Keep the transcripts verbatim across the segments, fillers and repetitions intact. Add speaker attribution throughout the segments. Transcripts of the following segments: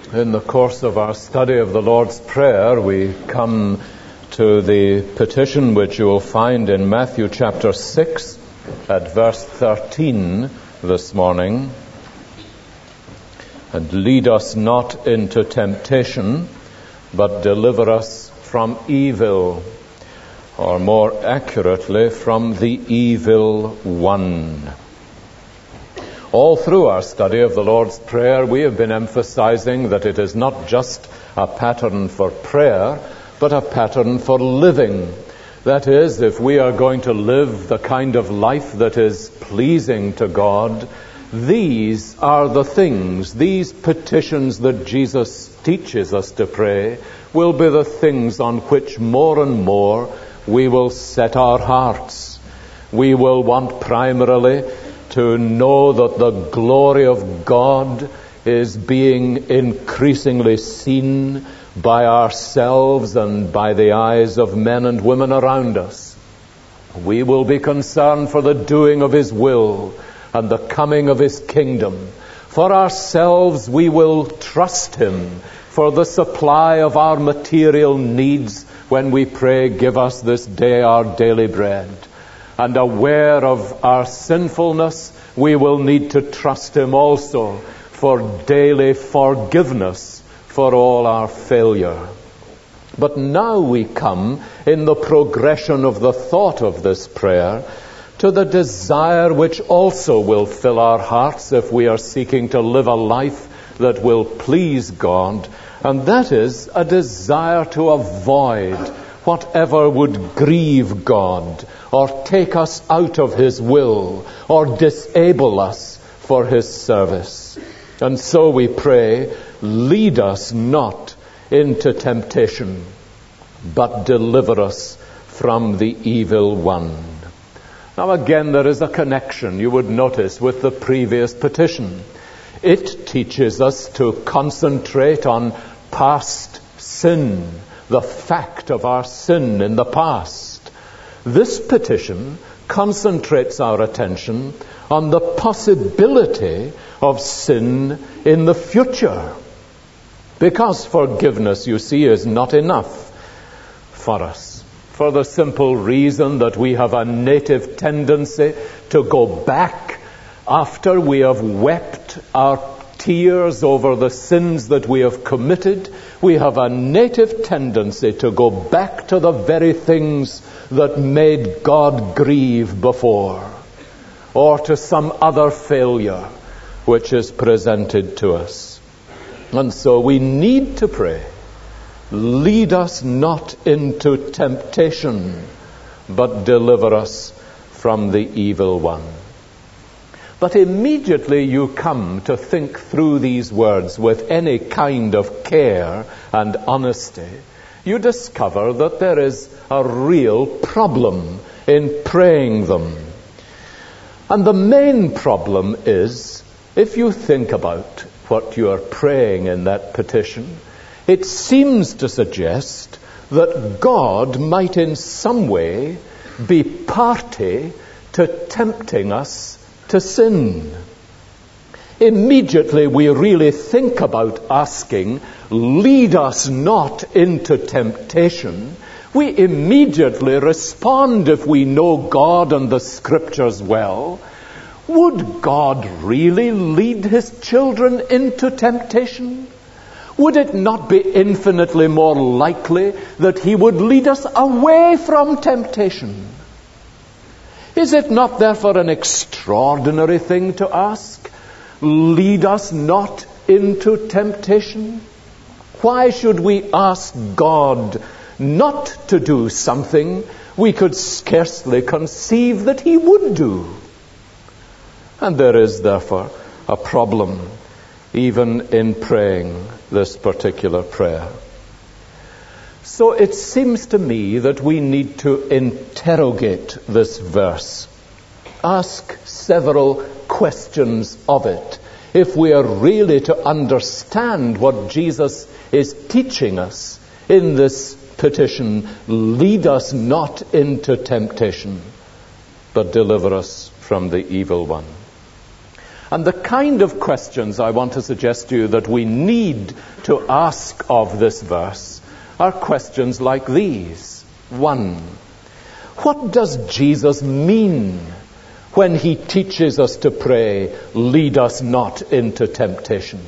Speaker 1: In the course of our study of the Lord's Prayer, we come to the petition which you will find in Matthew chapter six at verse thirteen this morning. And lead us not into temptation, but deliver us from evil, or more accurately, from the evil one. All through our study of the Lord's Prayer, we have been emphasizing that it is not just a pattern for prayer, but a pattern for living. That is, if we are going to live the kind of life that is pleasing to God, these are the things, these petitions that Jesus teaches us to pray, will be the things on which more and more we will set our hearts. We will want primarily to know that the glory of God is being increasingly seen by ourselves and by the eyes of men and women around us. We will be concerned for the doing of His will and the coming of His kingdom. For ourselves, we will trust Him for the supply of our material needs when we pray, "Give us this day our daily bread." And aware of our sinfulness, we will need to trust Him also for daily forgiveness for all our failure. But now we come, in the progression of the thought of this prayer, to the desire which also will fill our hearts if we are seeking to live a life that will please God, and that is a desire to avoid whatever would grieve God, or take us out of His will, or disable us for His service. And so we pray, lead us not into temptation, but deliver us from the evil one. Now again, there is a connection, you would notice, with the previous petition. It teaches us to concentrate on past sin, the fact of our sin in the past. This petition concentrates our attention on the possibility of sin in the future. Because forgiveness, you see, is not enough for us. For the simple reason that we have a native tendency to go back after we have wept our tears over the sins that we have committed. We have a native tendency to go back to the very things that made God grieve before, or to some other failure which is presented to us. And so we need to pray, lead us not into temptation, but deliver us from the evil one. But immediately you come to think through these words with any kind of care and honesty, you discover that there is a real problem in praying them. And the main problem is, if you think about what you are praying in that petition, it seems to suggest that God might in some way be party to tempting us to sin. Immediately we really think about asking, lead us not into temptation. We immediately respond, if we know God and the Scriptures well, would God really lead His children into temptation? Would it not be infinitely more likely that He would lead us away from temptation? Is it not therefore an extraordinary thing to ask, lead us not into temptation? Why should we ask God not to do something we could scarcely conceive that He would do? And there is therefore a problem even in praying this particular prayer. So it seems to me that we need to interrogate this verse, ask several questions of it, if we are really to understand what Jesus is teaching us in this petition, lead us not into temptation, but deliver us from the evil one. And the kind of questions I want to suggest to you that we need to ask of this verse are questions like these. One, what does Jesus mean when he teaches us to pray, lead us not into temptation?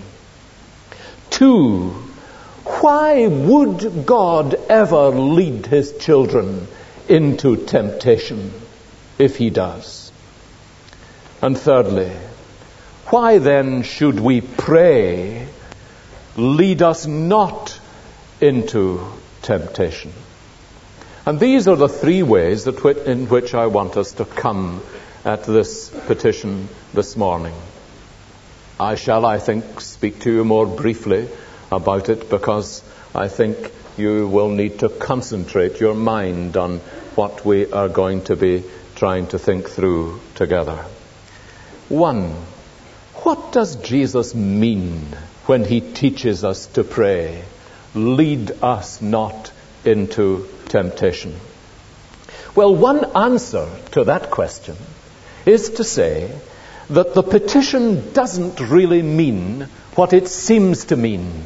Speaker 1: Two, why would God ever lead his children into temptation if he does? And thirdly, why then should we pray, lead us not into temptation? And these are the three ways that whi- in which I want us to come at this petition this morning. I shall, I think, speak to you more briefly about it because I think you will need to concentrate your mind on what we are going to be trying to think through together. One, what does Jesus mean when he teaches us to pray, lead us not into temptation? Well, one answer to that question is to say that the petition doesn't really mean what it seems to mean.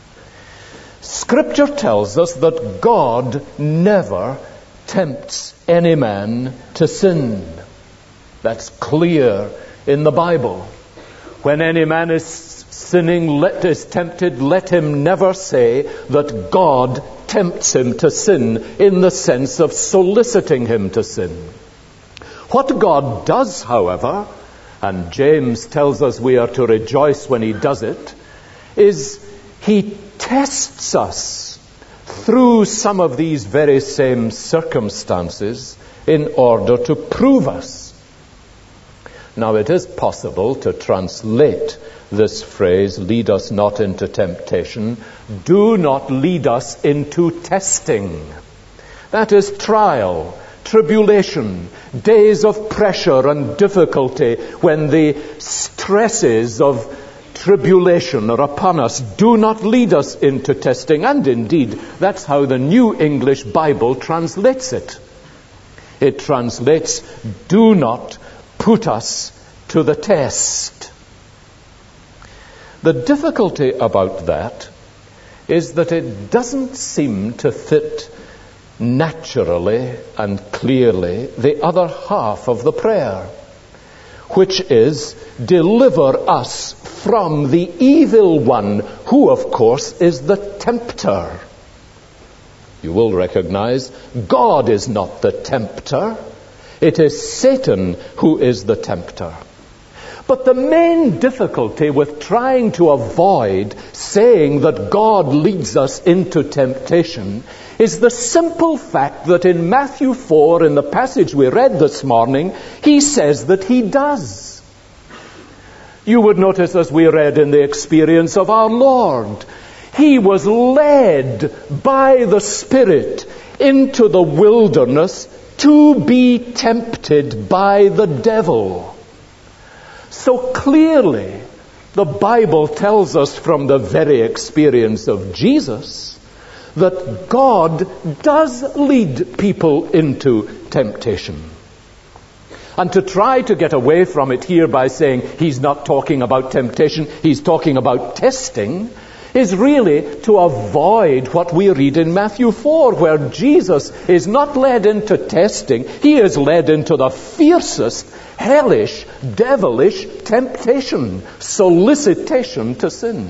Speaker 1: Scripture tells us that God never tempts any man to sin. That's clear in the Bible. When any man is sinning, let, is tempted, let him never say that God tempts him to sin in the sense of soliciting him to sin. What God does, however, and James tells us we are to rejoice when he does it, is he tests us through some of these very same circumstances in order to prove us. Now, it is possible to translate this phrase, lead us not into temptation, do not lead us into testing. That is trial, tribulation, days of pressure and difficulty when the stresses of tribulation are upon us. Do not lead us into testing. And indeed, that's how the New English Bible translates it. It translates, do not put us to the test. The difficulty about that is that it doesn't seem to fit naturally and clearly the other half of the prayer, which is, deliver us from the evil one, who of course is the tempter. You will recognize God is not the tempter. It is Satan who is the tempter. But the main difficulty with trying to avoid saying that God leads us into temptation is the simple fact that in Matthew four, in the passage we read this morning, he says that he does. You would notice, as we read in the experience of our Lord, he was led by the Spirit into the wilderness to be tempted by the devil. So clearly, the Bible tells us from the very experience of Jesus that God does lead people into temptation. And to try to get away from it here by saying he's not talking about temptation, he's talking about testing, is really to avoid what we read in Matthew four, where Jesus is not led into testing, he is led into the fiercest, hellish, devilish temptation, solicitation to sin.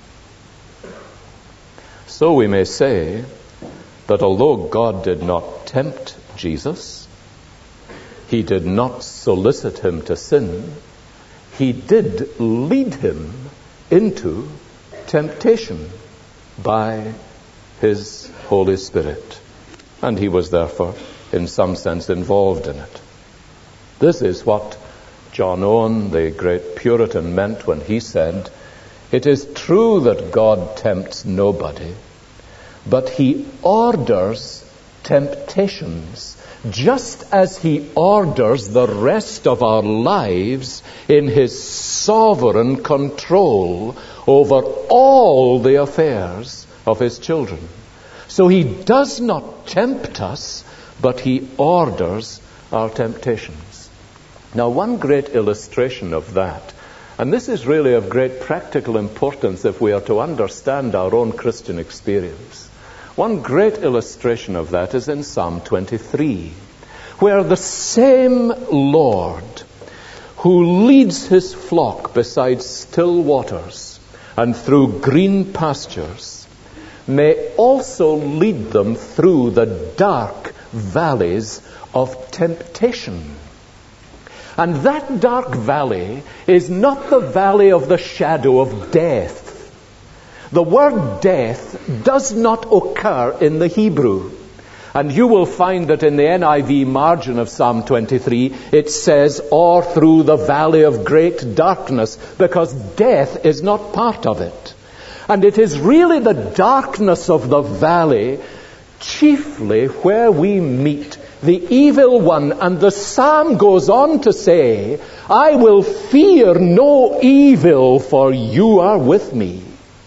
Speaker 1: So we may say that although God did not tempt Jesus, he did not solicit him to sin, he did lead him into temptation by his Holy Spirit. And he was therefore, in some sense, involved in it. This is what John Owen, the great Puritan, meant when he said, it is true that God tempts nobody, but he orders temptations just as he orders the rest of our lives in his sovereign control over all the affairs of his children. So he does not tempt us, but he orders our temptations. Now, one great illustration of that, And this is really of great practical importance if we are to understand our own Christian experience. One great illustration of that is in Psalm twenty-three, where the same Lord who leads his flock beside still waters and through green pastures may also lead them through the dark valleys of temptation. And that dark valley is not the valley of the shadow of death. The word death does not occur in the Hebrew. And you will find that in the N I V margin of Psalm twenty-three, it says, or through the valley of great darkness, because death is not part of it. And it is really the darkness of the valley, chiefly where we meet the evil one. And the psalm goes on to say, I will fear no evil, for you are with me.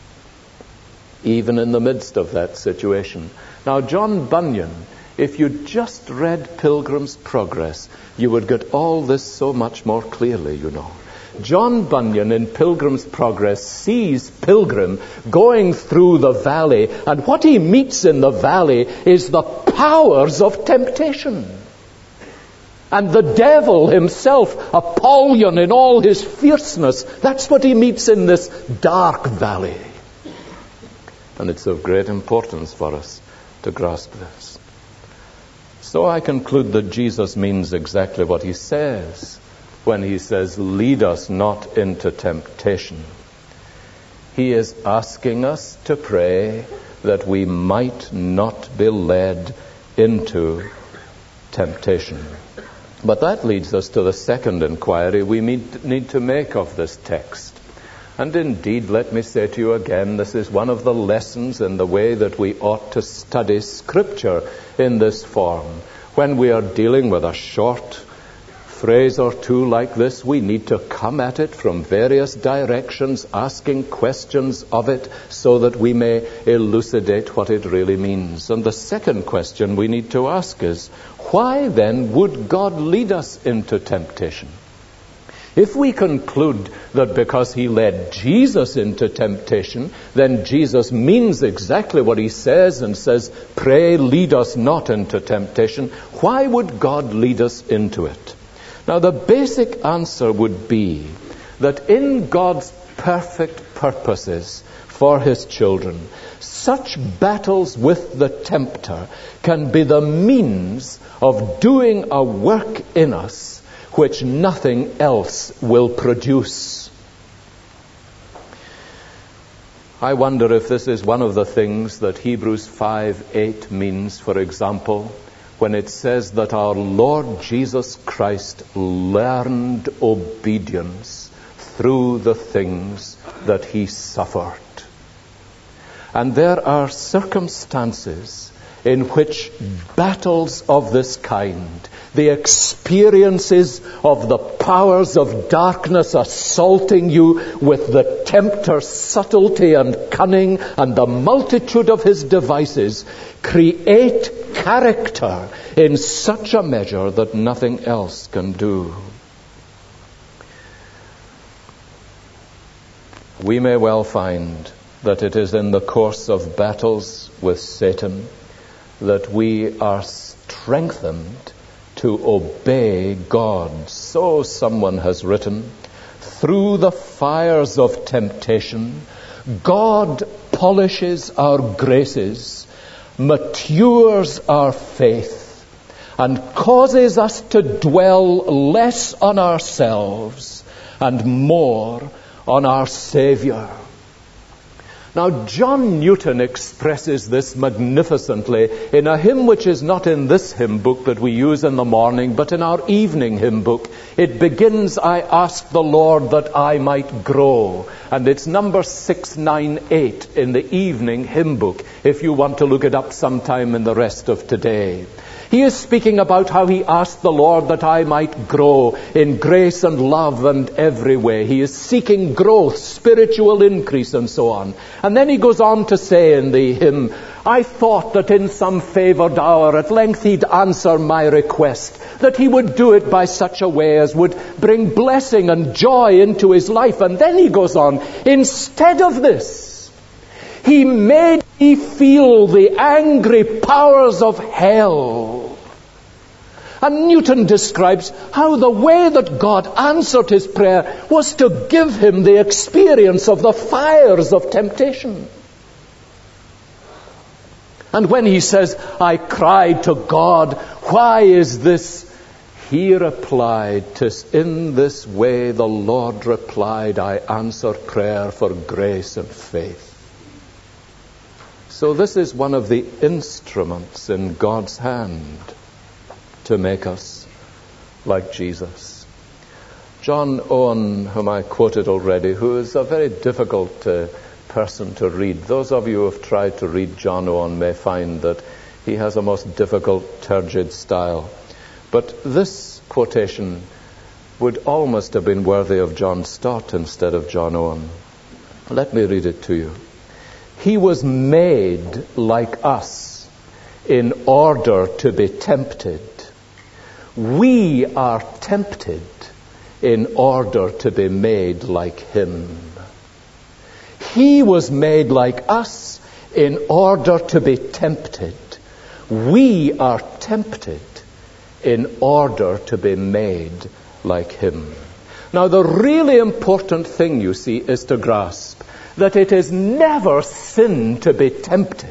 Speaker 1: Even in the midst of that situation. Now, John Bunyan, if you just read Pilgrim's Progress, you would get all this so much more clearly, you know. John Bunyan in Pilgrim's Progress sees Pilgrim going through the valley, and what he meets in the valley is the powers of temptation. And the devil himself, Apollyon in all his fierceness, that's what he meets in this dark valley. And it's of great importance for us to grasp this. So I conclude that Jesus means exactly what he says when he says, lead us not into temptation. He is asking us to pray that we might not be led into temptation. But that leads us to the second inquiry we need to make of this text. And indeed, let me say to you again, this is one of the lessons in the way that we ought to study Scripture in this form. When we are dealing with a short phrase or two like this, we need to come at it from various directions, asking questions of it so that we may elucidate what it really means. And the second question we need to ask is, why then would God lead us into temptation? If we conclude that because he led Jesus into temptation, then Jesus means exactly what he says and says, pray, lead us not into temptation, why would God lead us into it? Now, the basic answer would be that in God's perfect purposes for his children, such battles with the tempter can be the means of doing a work in us which nothing else will produce. I wonder if this is one of the things that Hebrews five eight means, for example, when it says that our Lord Jesus Christ learned obedience through the things that he suffered. And there are circumstances in which battles of this kind, the experiences of the powers of darkness assaulting you with the tempter's subtlety and cunning and the multitude of his devices, create character in such a measure that nothing else can do. We may well find that it is in the course of battles with Satan that we are strengthened to obey God. So someone has written, through the fires of temptation, God polishes our graces, matures our faith, and causes us to dwell less on ourselves and more on our Savior. Now, John Newton expresses this magnificently in a hymn which is not in this hymn book that we use in the morning, but in our evening hymn book. It begins, I ask the Lord that I might grow. And it's number six ninety-eight in the evening hymn book, if you want to look it up sometime in the rest of today. He is speaking about how he asked the Lord that I might grow in grace and love and every way. He is seeking growth, spiritual increase and so on. And then he goes on to say in the hymn, I thought that in some favoured hour at length he'd answer my request, that he would do it by such a way as would bring blessing and joy into his life. And then he goes on, instead of this, he made me feel the angry powers of hell. And Newton describes how the way that God answered his prayer was to give him the experience of the fires of temptation. And when he says, I cried to God, why is this? He replied, 'tis in this way the Lord replied, I answer prayer for grace and faith. So this is one of the instruments in God's hand to make us like Jesus. John Owen, whom I quoted already, who is a very difficult uh, person to read. Those of you who have tried to read John Owen may find that he has a most difficult, turgid style. But this quotation would almost have been worthy of John Stott instead of John Owen. Let me read it to you. He was made like us in order to be tempted. We are tempted in order to be made like him. He was made like us in order to be tempted. We are tempted in order to be made like him. Now, the really important thing, you see, is to grasp that it is never sin to be tempted.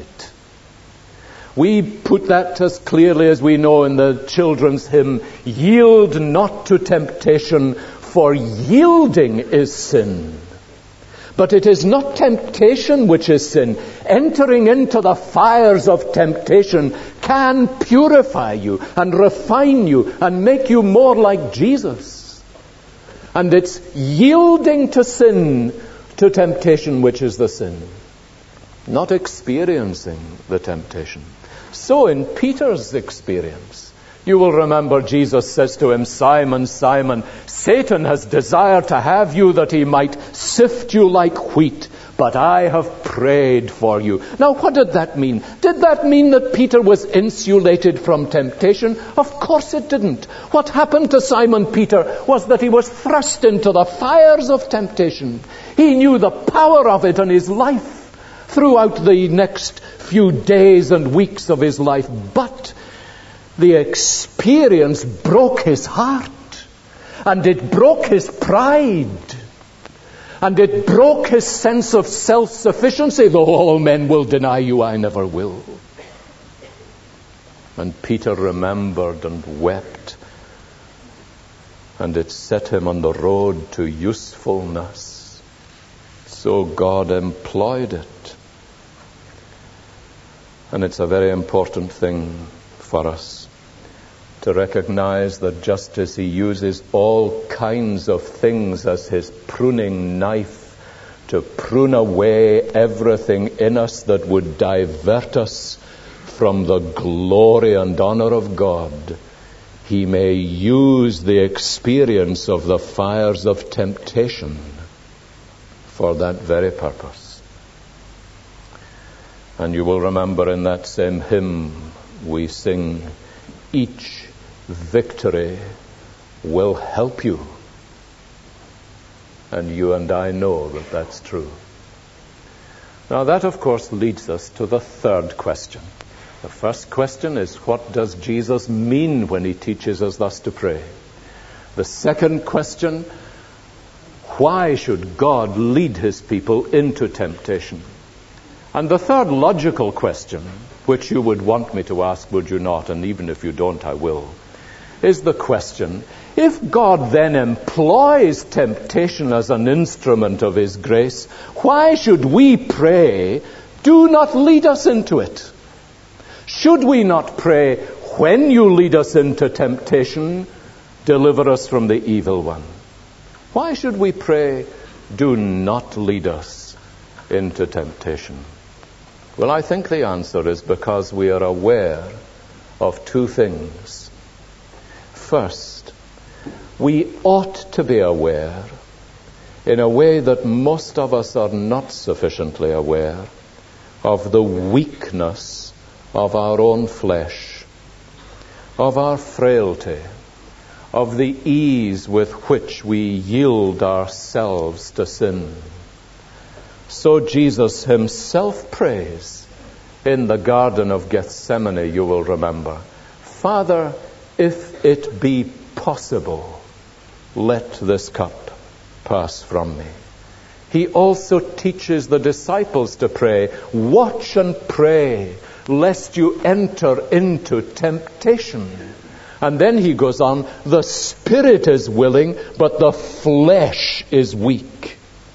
Speaker 1: We put that as clearly as we know in the children's hymn, yield not to temptation, for yielding is sin. But it is not temptation which is sin. Entering into the fires of temptation can purify you and refine you and make you more like Jesus. And it's yielding to sin, to temptation, which is the sin, not experiencing the temptation. So in Peter's experience, you will remember Jesus says to him, Simon, Simon, Satan has desired to have you that he might sift you like wheat, but I have prayed for you. Now, what did that mean? Did that mean that Peter was insulated from temptation? Of course it didn't. What happened to Simon Peter was that he was thrust into the fires of temptation. He knew the power of it in his life throughout the next few days and weeks of his life. But the experience broke his heart, and it broke his pride, and it broke his sense of self-sufficiency. Though all men will deny you, I never will. And Peter remembered and wept, and it set him on the road to usefulness. So God employed it. And it's a very important thing for us to recognize that just as he uses all kinds of things as his pruning knife to prune away everything in us that would divert us from the glory and honor of God, he may use the experience of the fires of temptation for that very purpose. And you will remember in that same hymn we sing, each victory will help you. And you and I know that that's true. Now that, of course, leads us to the third question. The first question is, what does Jesus mean when he teaches us thus to pray? The second question, why should God lead his people into temptation? And the third logical question, which you would want me to ask, would you not? And even if you don't, I will. Is the question, if God then employs temptation as an instrument of his grace, why should we pray, do not lead us into it? Should we not pray, when you lead us into temptation, deliver us from the evil one? Why should we pray, do not lead us into temptation? Well, I think the answer is because we are aware of two things. First, we ought to be aware, in a way that most of us are not sufficiently aware, of the weakness of our own flesh, of our frailty, of the ease with which we yield ourselves to sin. So Jesus himself prays in the Garden of Gethsemane, you will remember, Father, if it be possible, let this cup pass from me. He also teaches the disciples to pray, watch and pray, lest you enter into temptation. And then he goes on, the spirit is willing, but the flesh is weak.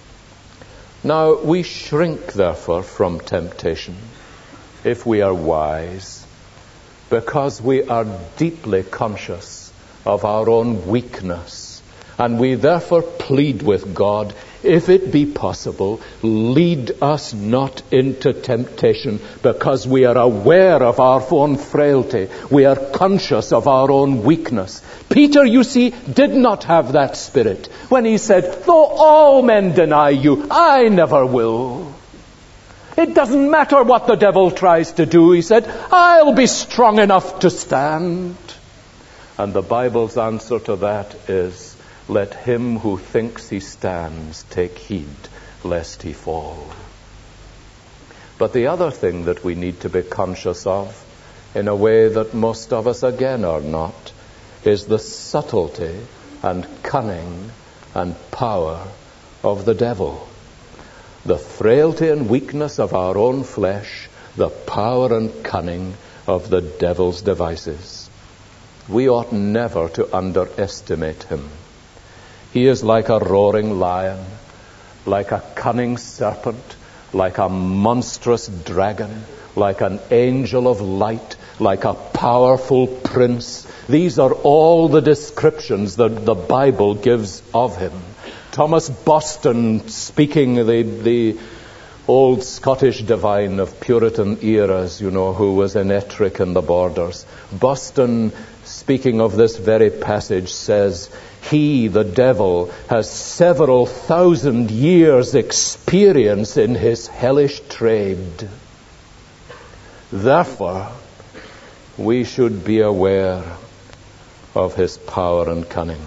Speaker 1: Now, we shrink, therefore, from temptation, if we are wise, because we are deeply conscious of our own weakness. And we therefore plead with God, if it be possible, lead us not into temptation, because we are aware of our own frailty. We are conscious of our own weakness. Peter, you see, did not have that spirit when he said, though all men deny you, I never will. It doesn't matter what the devil tries to do, he said, I'll be strong enough to stand. And the Bible's answer to that is, let him who thinks he stands take heed lest he fall. But the other thing that we need to be conscious of, in a way that most of us again are not, is the subtlety and cunning and power of the devil. The frailty and weakness of our own flesh, the power and cunning of the devil's devices. We ought never to underestimate him. He is like a roaring lion, like a cunning serpent, like a monstrous dragon, like an angel of light, like a powerful prince. These are all the descriptions that the Bible gives of him. Thomas Boston, speaking, the, the old Scottish divine of Puritan eras, you know, who was in Ettrick and the Borders. Boston, speaking of this very passage, says, he, the devil, has several thousand years' experience in his hellish trade. Therefore, we should be aware of his power and cunning.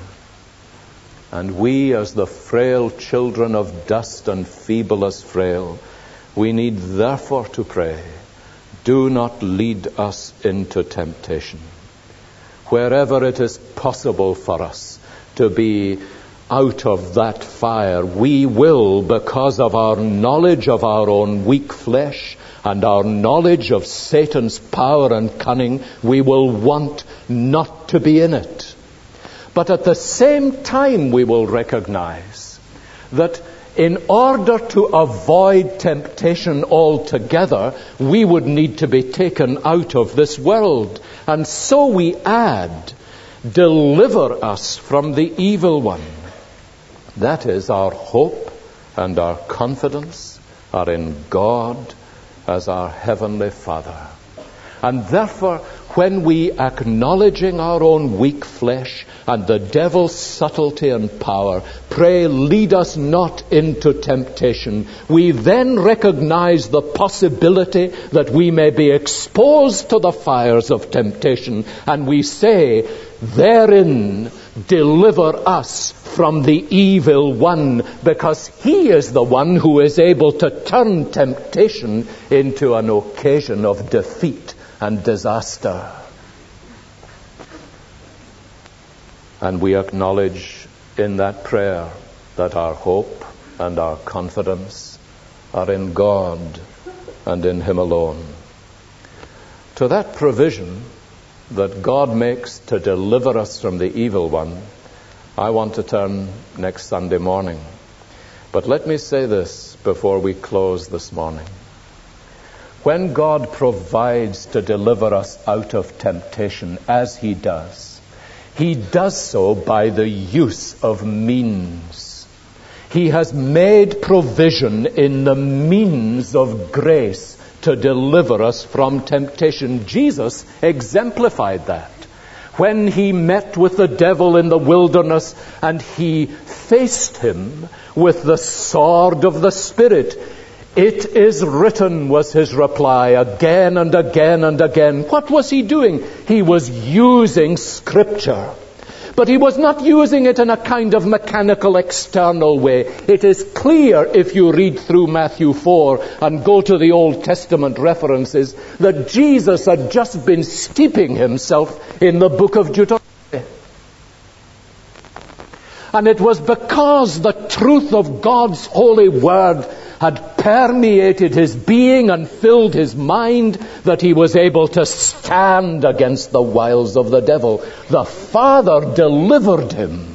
Speaker 1: And we, as the frail children of dust and feeble as frail, we need therefore to pray, do not lead us into temptation. Wherever it is possible for us to be out of that fire, we will, because of our knowledge of our own weak flesh and our knowledge of Satan's power and cunning, we will want not to be in it. But at the same time, we will recognize that in order to avoid temptation altogether, we would need to be taken out of this world. And so we add, deliver us from the evil one. That is, our hope and our confidence are in God as our Heavenly Father. And therefore, when we, acknowledging our own weak flesh and the devil's subtlety and power, pray, lead us not into temptation, we then recognize the possibility that we may be exposed to the fires of temptation, and we say, therein deliver us from the evil one, because he is the one who is able to turn temptation into an occasion of defeat and disaster. And we acknowledge in that prayer that our hope and our confidence are in God and in him alone. To that provision that God makes to deliver us from the evil one, I want to turn next Sunday morning. But let me say this before we close this morning. When God provides to deliver us out of temptation, as he does, he does so by the use of means. He has made provision in the means of grace to deliver us from temptation. Jesus exemplified that when he met with the devil in the wilderness and he faced him with the sword of the Spirit. It is written, was his reply, again and again and again. What was he doing? He was using Scripture. But he was not using it in a kind of mechanical external way. It is clear if you read through Matthew four and go to the Old Testament references that Jesus had just been steeping himself in the book of Deuteronomy. And it was because the truth of God's holy word had permeated his being and filled his mind that he was able to stand against the wiles of the devil. The Father delivered him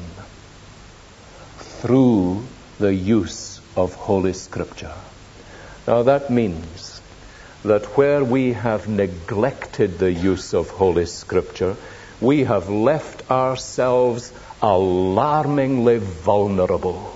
Speaker 1: through the use of Holy Scripture. Now that means that where we have neglected the use of Holy Scripture, we have left ourselves alarmingly vulnerable.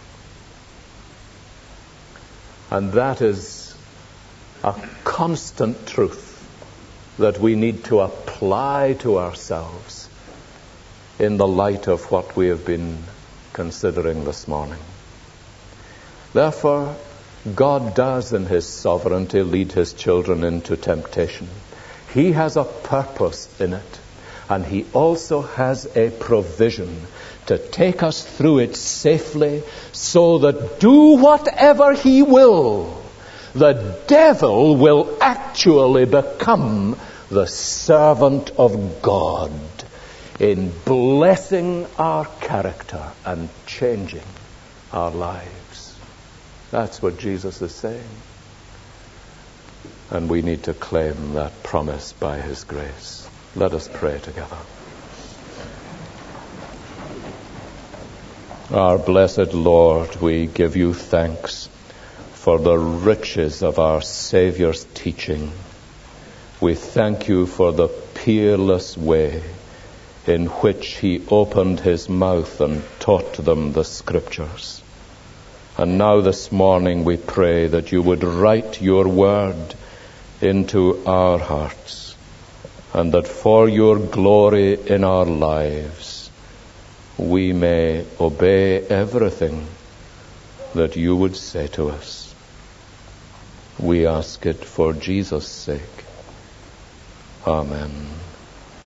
Speaker 1: And that is a constant truth that we need to apply to ourselves in the light of what we have been considering this morning. Therefore, God does in his sovereignty lead his children into temptation. He has a purpose in it, and he also has a provision to take us through it safely, so that do whatever he will, the devil will actually become the servant of God in blessing our character and changing our lives. That's what Jesus is saying. And we need to claim that promise by his grace. Let us pray together. Our blessed Lord, we give you thanks for the riches of our Saviour's teaching. We thank you for the peerless way in which he opened his mouth and taught them the Scriptures. And now this morning we pray that you would write your word into our hearts, and that for your glory in our lives we may obey everything that you would say to us. We ask it for Jesus' sake. Amen.